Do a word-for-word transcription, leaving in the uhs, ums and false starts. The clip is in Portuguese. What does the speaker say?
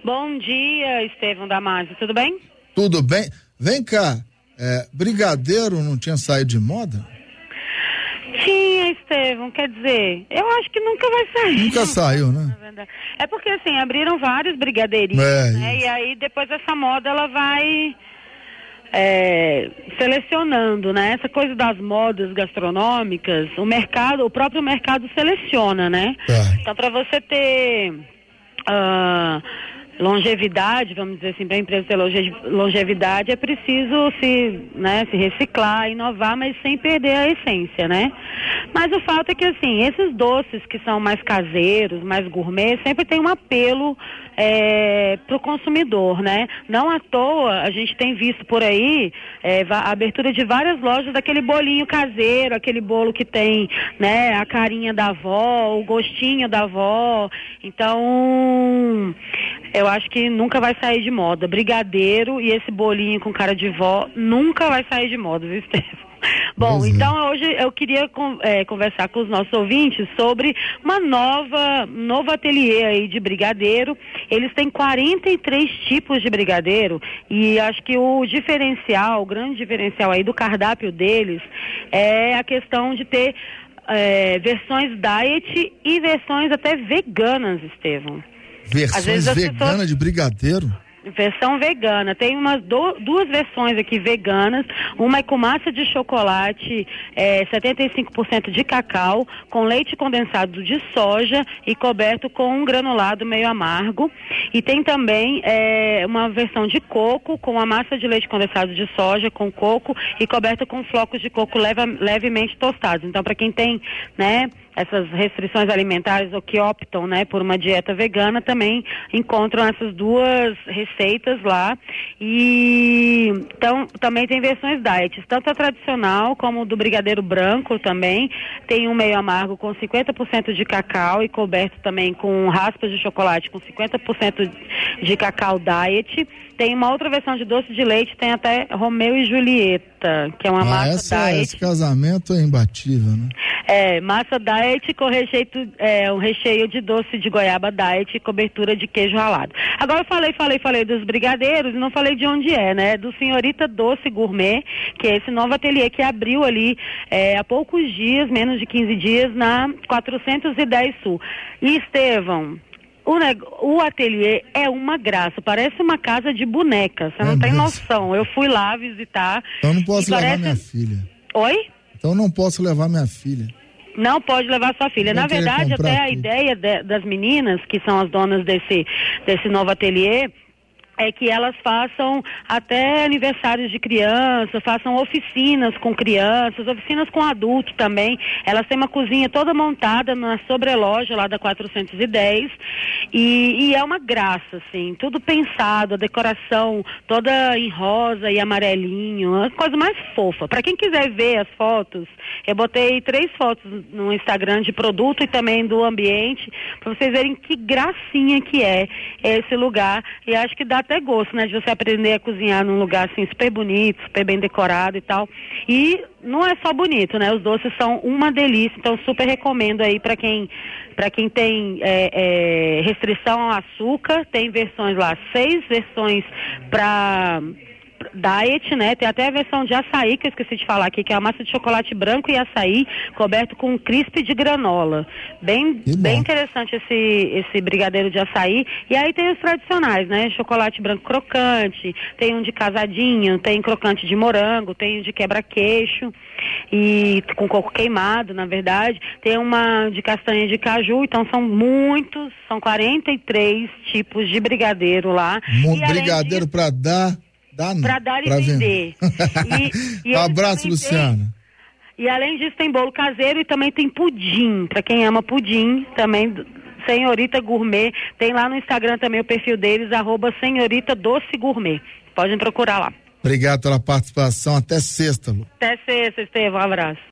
Bom dia, Estevão Damasio, tudo bem? Tudo bem. Vem cá, é, brigadeiro não tinha saído de moda? Tinha, Estevão, quer dizer, eu acho que nunca vai sair. Nunca saiu, né? É porque, assim, abriram vários brigadeirinhos, é, né? E aí, depois essa moda, ela vai é, selecionando, né? Essa coisa das modas gastronômicas, o mercado, o próprio mercado seleciona, né? Tá. Então, para você ter Uh, longevidade, vamos dizer assim, para a empresa ter longe, longevidade, é preciso se, né, se reciclar, inovar, mas sem perder a essência, né? Mas o fato é que, assim, esses doces que são mais caseiros, mais gourmet, sempre tem um apelo é, para o consumidor, né? Não à toa, a gente tem visto por aí é, a abertura de várias lojas daquele bolinho caseiro, aquele bolo que tem, né, a carinha da avó, o gostinho da avó. Então, eu acho que nunca vai sair de moda. Brigadeiro e esse bolinho com cara de vó nunca vai sair de moda, viu, Estevão? Bom, então hoje eu queria é, conversar com os nossos ouvintes sobre uma nova, novo ateliê aí de brigadeiro. Eles têm quarenta e três tipos de brigadeiro e acho que o diferencial, o grande diferencial aí do cardápio deles é a questão de ter é, versões diet e versões até veganas, Estevão. Versões veganas pessoas... de brigadeiro? Versão vegana, tem umas do, duas versões aqui veganas, uma é com massa de chocolate, é, setenta e cinco por cento de cacau, com leite condensado de soja e coberto com um granulado meio amargo, e tem também é, uma versão de coco com a massa de leite condensado de soja com coco e coberto com flocos de coco leva, levemente tostados. Então, para quem tem, né, essas restrições alimentares ou que optam, né, por uma dieta vegana, também encontram essas duas receitas lá. E então também tem versões diet, tanto a tradicional como do brigadeiro branco também. Tem um meio amargo com cinquenta por cento de cacau e coberto também com raspas de chocolate com cinquenta por cento de cacau diet. Tem uma outra versão de doce de leite, tem até Romeu e Julieta, que é uma ah, massa essa, diet. Esse casamento é imbatível, né? É, massa diet com recheio, é, um recheio de doce de goiaba diet e cobertura de queijo ralado. Agora eu falei, falei, falei dos brigadeiros e não falei de onde é, né? Do Senhorita Doce Gourmet, que é esse novo ateliê que abriu ali é, há poucos dias, menos de quinze dias, na quatrocentos e dez Sul. E, Estevão, O, neg... o ateliê é uma graça, parece uma casa de boneca, você é não tem mesmo? Noção. Eu fui lá visitar. Então não posso levar parece... minha filha. Oi? Então não posso levar minha filha. Não pode levar sua filha. Não. Na verdade, até a tudo. ideia de, das meninas, que são as donas desse, desse novo ateliê, é que elas façam até aniversários de criança, façam oficinas com crianças, oficinas com adulto também. Elas têm uma cozinha toda montada na sobreloja lá da quatrocentos e dez e, e é uma graça, assim, tudo pensado, a decoração toda em rosa e amarelinho, uma coisa mais fofa. Para quem quiser ver as fotos, eu botei três fotos no Instagram de produto e também do ambiente, para vocês verem que gracinha que é esse lugar, e acho que dá até gosto, né, de você aprender a cozinhar num lugar assim super bonito, super bem decorado e tal. E não é só bonito, né? Os doces são uma delícia, então super recomendo aí para quem para quem tem é, é, restrição ao açúcar. Tem versões lá, seis versões para diet, né? Tem até a versão de açaí, que eu esqueci de falar aqui, que é a massa de chocolate branco e açaí, coberto com um crisp de granola. Bem, bem interessante esse, esse brigadeiro de açaí. E aí tem os tradicionais, né? Chocolate branco crocante, tem um de casadinho, tem crocante de morango, tem um de quebra-queixo, e com coco queimado, na verdade. Tem uma de castanha de caju, então são muitos, são quarenta e três tipos de brigadeiro lá. Um brigadeiro disso, pra dar... Para dar e vender. E, e um abraço, Luciana. E além disso tem bolo caseiro e também tem pudim, para quem ama pudim, também Senhorita Gourmet. Tem lá no Instagram também o perfil deles, arroba Senhorita Doce Gourmet. Podem procurar lá. Obrigado pela participação, até sexta, Lu. Até sexta, Estevão, um abraço.